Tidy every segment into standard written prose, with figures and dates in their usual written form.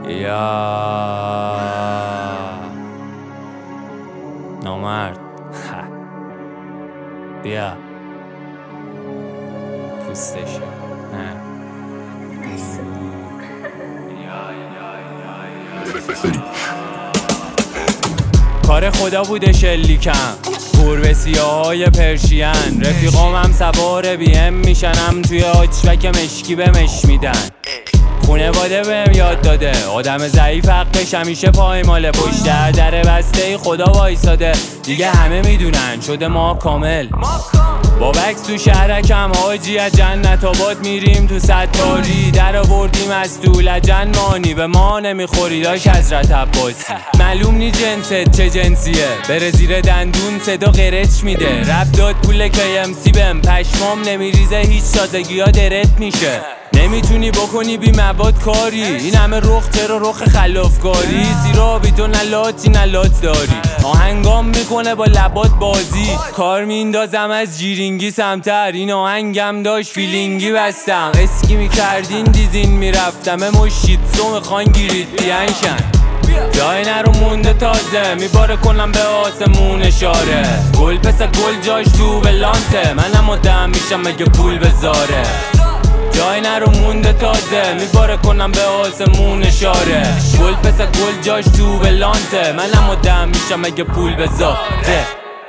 یا نامرد بیا پوستشو کار خدا بوده شلیکم گربه سیاهای پرشین رفیقام هم سوار بیم میشنم توی آچفک مشکی به مش میدن خونواده بهم یاد داده آدم ضعیف حقش همیشه پایماله پشت در بسته خدا وایساده دیگه همه میدونن شده ما کامل با بکس تو شهرکم حاجی از جنت آباد میریم تو ستاری در آوردیم از تو لجن مانی به ما نمیخوری داش حضرت عباسی معلوم نی جنست چه جنسیه بره زیر دندون صدا قرچ میده رب داد پول KMC بهم پشمام نمیریزه هیچ تازگی ها درت میشه نمیتونی بکنی بی مواد کاری این همه رخ تر و رخ خلافکاری زیرا بی تو نلاتی نلات داری آهنگام میکنه با لبات بازی کار میندازم از جیرینگی سمتر این آهنگم داشت فیلینگی بستم اسکی میکردین دیزین میرفتم مشید سو میخوان گیرید بیانشن جای نرو مونده تازه میباره کنم به آسمون اشاره گل پس گل جاش تو بلانته منم مدام میشم مگه پول بذاره جای نرو مونده تازه میباره کنم به آسمون اشاره گل پس گل جاش تو بلانته منم مدام میشم اگه پول بذاره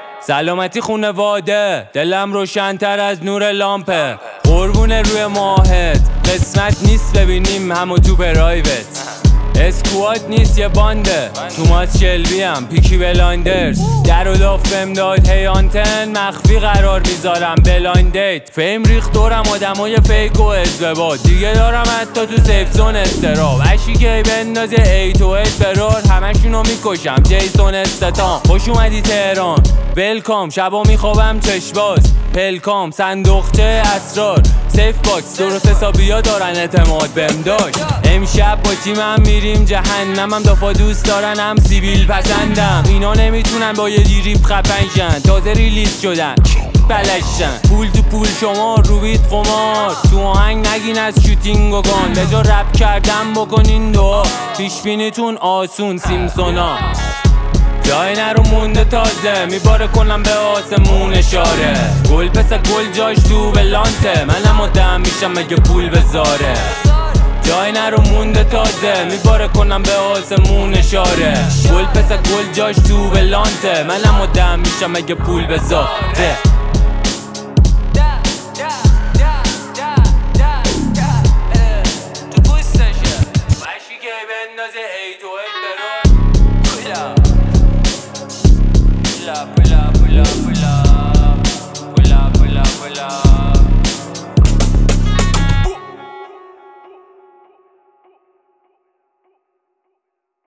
سلامتی خونواده دلم روشن‌تر از نور لامپه قربونه روی ماهت قسمت نیست ببینیم همو تو پرایوت اسکواد نیست یه بانده توماس شلبی هم پیکی بلایندرز در و داف امداد هی آنتن مخفی قرار میذارم بلایند دیت فیم ریخت دورم آدمای فیک و ازدباد دیگه دارم حتی تو سیف زون استراب اشی که بندازه ای تو ایت برار همشونو میکشم جیسون استتام خوش اومدی تهران ویلکام شبا میخوابم چشباز پلکام صندوقچه اسرار سیف باکس درست حسابیا دارن اعتماد بهم داشت امشب با تیمم میریم جهنمم دافا دوست دارن هم سیبیل پسندم اینا نمیتونن با یه دیریب خفنشن تازه ریلیز شدن بلشن پول تو پول شما روبید قمار تو آهنگ نگین از شوتینگ و گان به جا رپ کردن بکنین دعا پیش بینیتون آسون سیمسونا جای نرو مونده تازه میباره کنم به آسمون اشاره گل پس گل جاش تو بلانته منم مدام میشم مگه پول بذاره جای نرو مونده تازه میباره کنم به آسمون اشاره گل پس گل جاش تو بلانته منم مدام میشم مگه پول بذاره